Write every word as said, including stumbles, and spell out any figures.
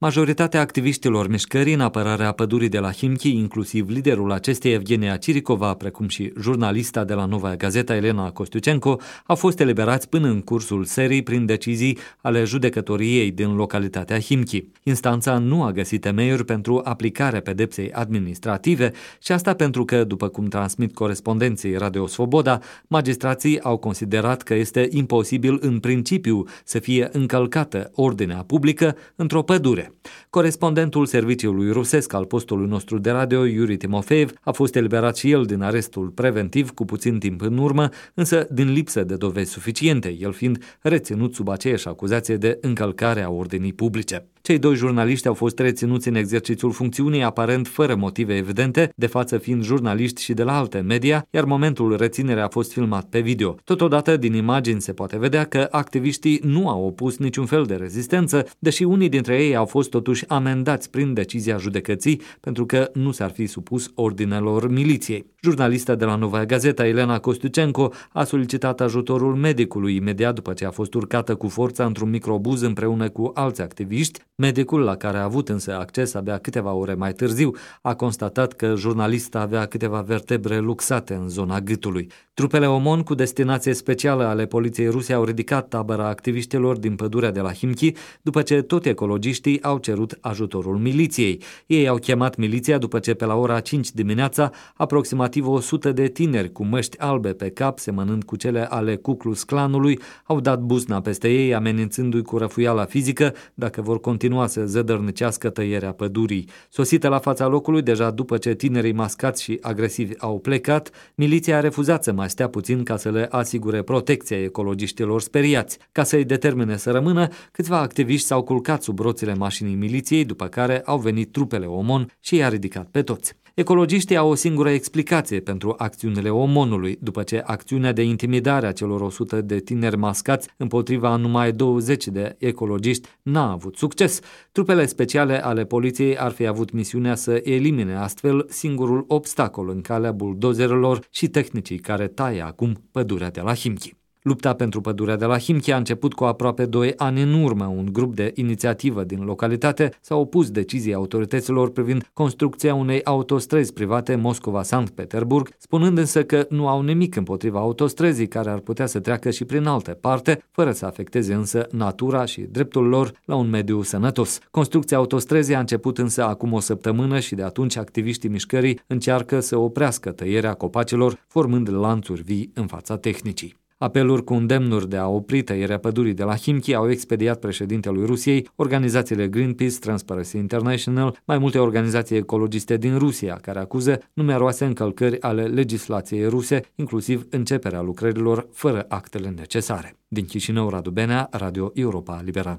Majoritatea activiștilor mișcării în apărarea pădurii de la Himki, inclusiv liderul acesteia Evgenia Chiricova, precum și jurnalista de la Novaia Gazeta Elena Kostiuchenko, au fost eliberați până în cursul serii prin decizii ale judecătoriei din localitatea Himki. Instanța nu a găsit temeiuri pentru aplicarea pedepsei administrative și asta pentru că, după cum transmit corespondenții Radio Svoboda, magistrații au considerat că este imposibil în principiu să fie încălcată ordinea publică într-o pădure. Corespondentul serviciului rusesc al postului nostru de radio, Yuri Timofeev, a fost eliberat și el din arestul preventiv cu puțin timp în urmă, însă din lipsă de dovezi suficiente, el fiind reținut sub aceeași acuzație de încălcare a ordinii publice. Cei doi jurnaliști au fost reținuți în exercițiul funcțiunii, aparent fără motive evidente, de față fiind jurnaliști și de la alte media, iar momentul reținerii a fost filmat pe video. Totodată, din imagini se poate vedea că activiștii nu au opus niciun fel de rezistență, deși unii dintre ei au fost totuși amendați prin decizia judecății pentru că nu s-ar fi supus ordinelor miliției. Jurnalista de la Novaia Gazeta, Elena Kostiuchenko, a solicitat ajutorul medicului imediat după ce a fost urcată cu forța într-un microbuz împreună cu alți activiști. Medicul, la care a avut însă acces abia câteva ore mai târziu, a constatat că jurnalista avea câteva vertebre luxate în zona gâtului. Trupele OMON cu destinație specială ale poliției ruse au ridicat tabăra activiștilor din pădurea de la Himki după ce toți ecologiștii au cerut ajutorul miliției. Ei au chemat miliția după ce pe la ora cinci dimineața aproximativ o sută de tineri cu măști albe pe cap, semănând cu cele ale Ku Klux Klanului, au dat buzna peste ei, amenințându-i cu răfuiala fizică dacă vor continua să zădărnicească tăierea pădurii. Sosită la fața locului, deja după ce tinerii mascați și agresivi au plecat, miliția a refuzat să mai stea puțin ca să le asigure protecția ecologiștilor speriați. Ca să-i determine să rămână, câțiva activiști s-au culcat sub roțile mașinii miliției, după care au venit trupele OMON și i-a ridicat pe toți. Ecologiștii au o singură explicație pentru acțiunile OMON-ului, după ce acțiunea de intimidare a celor o sută de tineri mascați împotriva numai douăzeci de ecologiști n-a avut succes. Trupele speciale ale poliției ar fi avut misiunea să elimine astfel singurul obstacol în calea buldozerelor și tehnicii care taie acum pădurea de la Himki. Lupta pentru pădurea de la Himki a început cu aproape doi ani în urmă. Un grup de inițiativă din localitate s-a opus deciziei autorităților privind construcția unei autostrăzi private Moscova-Sankt Petersburg, spunând însă că nu au nimic împotriva autostrăzii, care ar putea să treacă și prin alte parte, fără să afecteze însă natura și dreptul lor la un mediu sănătos. Construcția autostrăzii a început însă acum o săptămână și de atunci activiștii mișcării încearcă să oprească tăierea copacilor, formând lanțuri vii în fața tehnicii. Apeluri cu îndemnuri de a opri tăierea pădurii de la Himki au expediat președintelui Rusiei, organizațiile Greenpeace, Transparency International, mai multe organizații ecologiste din Rusia, care acuză numeroase încălcări ale legislației ruse, inclusiv începerea lucrărilor fără actele necesare. Din Chișinău, Radu Benea, Radio Europa Liberă.